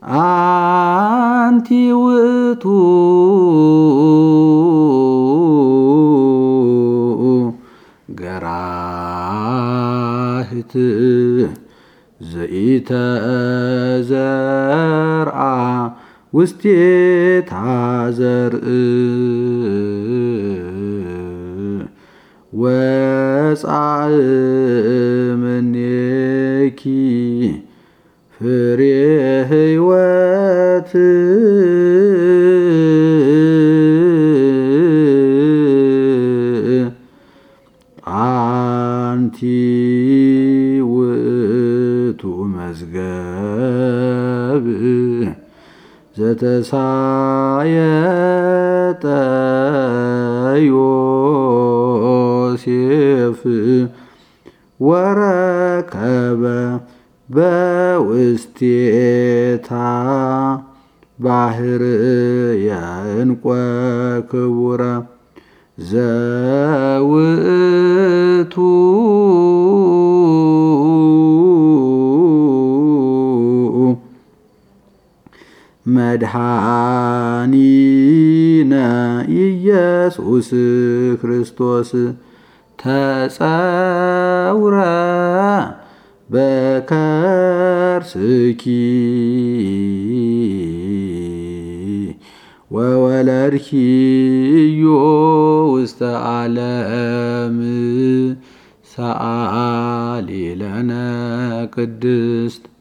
አንቲ ውእቱ ገራህት ዘኢተዘርአ ውስቴታ ዘርእ ወጻእ እምኔኪ ፍሬ ሕይወት አንቲ ውእቱ መዝገብ ዘተሳየጠ ዮሴፍ ወረከበ በውስቴታ ባህር የዕንቈ ክቡረ ዘውእቱ መድኃኒነ ኢየሱስ ክርስቶስ ተጸውረ በከርስኪ ወወለድኪዮ ውስተ ዓለም ሰአሊ ለነ ቅድስት